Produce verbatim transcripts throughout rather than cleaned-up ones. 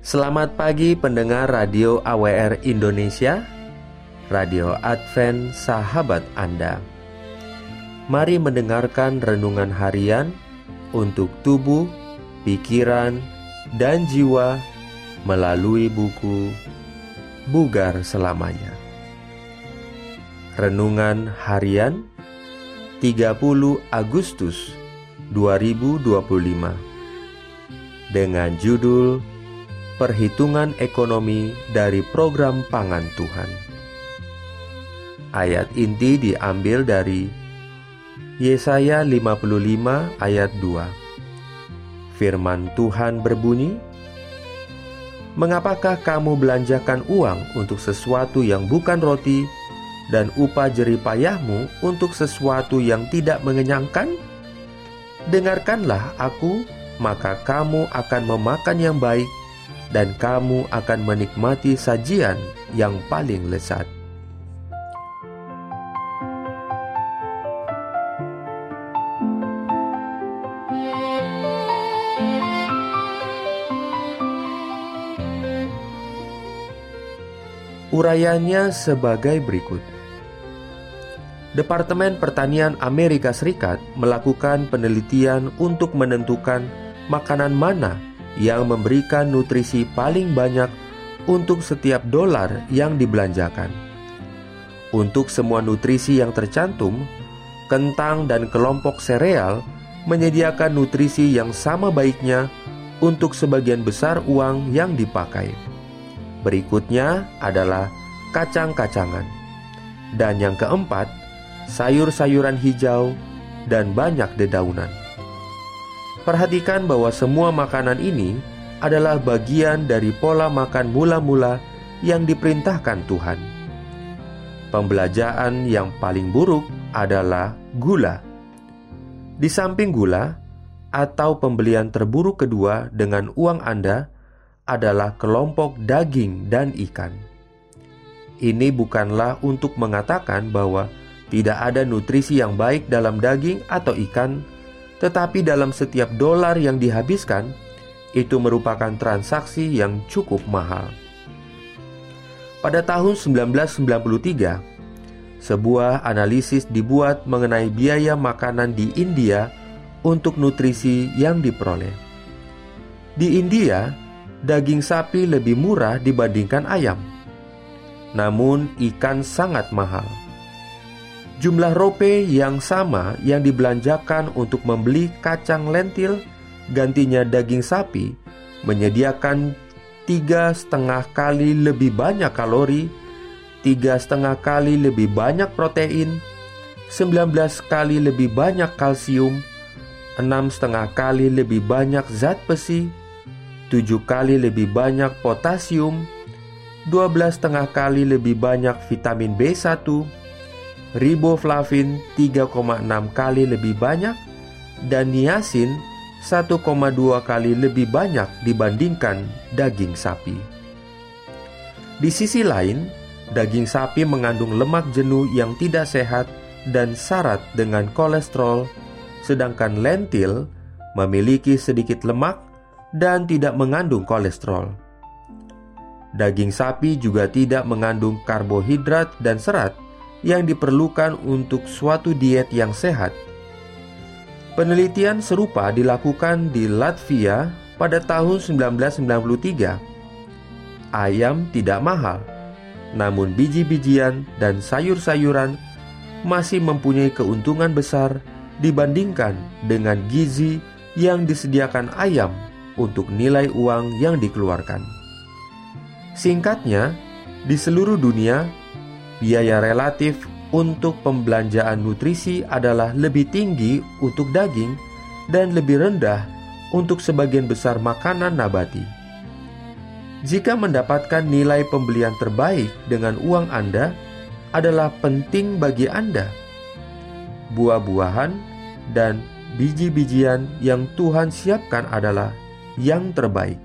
Selamat pagi pendengar Radio A W R Indonesia, Radio Advent Sahabat Anda. Mari mendengarkan renungan harian untuk tubuh, pikiran, dan jiwa melalui buku Bugar Selamanya. Renungan harian tiga puluh Agustus dua ribu dua puluh lima dengan judul Perhitungan Ekonomi dari Program Pangan Tuhan. Ayat inti diambil dari Yesaya lima puluh lima ayat dua. Firman Tuhan berbunyi, "Mengapakah kamu belanjakan uang untuk sesuatu yang bukan roti, dan upah jerih payahmu untuk sesuatu yang tidak mengenyangkan? Dengarkanlah aku, maka kamu akan memakan yang baik, dan kamu akan menikmati sajian yang paling lezat." Urayanya sebagai berikut. Departemen Pertanian Amerika Serikat melakukan penelitian untuk menentukan makanan mana yang memberikan nutrisi paling banyak untuk setiap dolar yang dibelanjakan. Untuk semua nutrisi yang tercantum, kentang dan kelompok sereal menyediakan nutrisi yang sama baiknya untuk sebagian besar uang yang dipakai. Berikutnya adalah kacang-kacangan. Dan yang keempat, sayur-sayuran hijau dan banyak dedaunan. Perhatikan bahwa semua makanan ini adalah bagian dari pola makan mula-mula yang diperintahkan Tuhan. Pembelajaan yang paling buruk adalah gula. Di samping gula, atau pembelian terburuk kedua dengan uang Anda adalah kelompok daging dan ikan. Ini bukanlah untuk mengatakan bahwa tidak ada nutrisi yang baik dalam daging atau ikan, tetapi dalam setiap dolar yang dihabiskan, itu merupakan transaksi yang cukup mahal. Pada tahun seribu sembilan ratus sembilan puluh tiga, sebuah analisis dibuat mengenai biaya makanan di India untuk nutrisi yang diperoleh. Di India, daging sapi lebih murah dibandingkan ayam. Namun, ikan sangat mahal. Jumlah rope yang sama yang dibelanjakan untuk membeli kacang lentil gantinya daging sapi menyediakan tiga setengah kali lebih banyak kalori, tiga setengah kali lebih banyak protein, sembilan belas kali lebih banyak kalsium, enam setengah kali lebih banyak zat besi, tujuh kali lebih banyak potasium, dua belas setengah kali lebih banyak vitamin B satu, riboflavin tiga koma enam kali lebih banyak, dan niacin satu koma dua kali lebih banyak dibandingkan daging sapi. Di sisi lain, daging sapi mengandung lemak jenuh yang tidak sehat dan syarat dengan kolesterol, sedangkan lentil memiliki sedikit lemak dan tidak mengandung kolesterol. Daging sapi juga tidak mengandung karbohidrat dan serat yang diperlukan untuk suatu diet yang sehat. Penelitian serupa dilakukan di Latvia pada tahun seribu sembilan ratus sembilan puluh tiga. Ayam tidak mahal, namun biji-bijian dan sayur-sayuran masih mempunyai keuntungan besar dibandingkan dengan gizi yang disediakan ayam untuk nilai uang yang dikeluarkan. Singkatnya, di seluruh dunia, biaya relatif untuk pembelanjaan nutrisi adalah lebih tinggi untuk daging dan lebih rendah untuk sebagian besar makanan nabati. Jika mendapatkan nilai pembelian terbaik dengan uang Anda adalah penting bagi Anda, buah-buahan dan biji-bijian yang Tuhan siapkan adalah yang terbaik.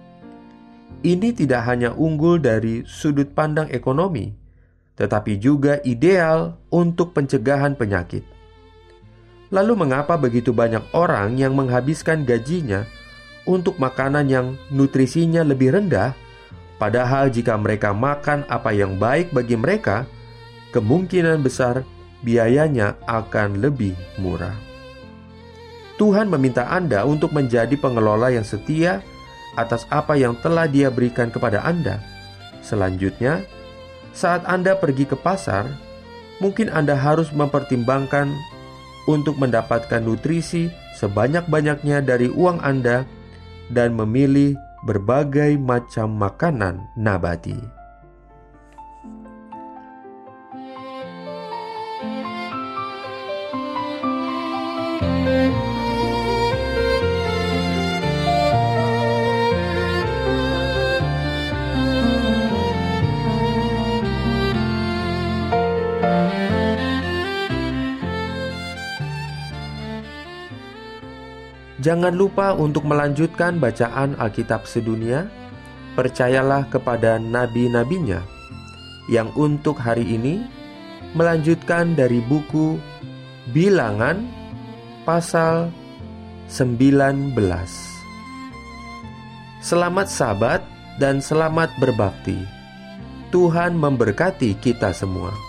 Ini tidak hanya unggul dari sudut pandang ekonomi, tetapi juga ideal untuk pencegahan penyakit. Lalu mengapa begitu banyak orang yang menghabiskan gajinya untuk makanan yang nutrisinya lebih rendah, padahal jika mereka makan apa yang baik bagi mereka, kemungkinan besar biayanya akan lebih murah. Tuhan meminta Anda untuk menjadi pengelola yang setia atas apa yang telah Dia berikan kepada Anda. Selanjutnya, saat Anda pergi ke pasar, mungkin Anda harus mempertimbangkan untuk mendapatkan nutrisi sebanyak-banyaknya dari uang Anda dan memilih berbagai macam makanan nabati. Jangan lupa untuk melanjutkan bacaan Alkitab sedunia. Percayalah kepada nabi-nabinya yang untuk hari ini melanjutkan dari buku Bilangan pasal sembilan belas. Selamat Sabat dan selamat berbakti. Tuhan memberkati kita semua.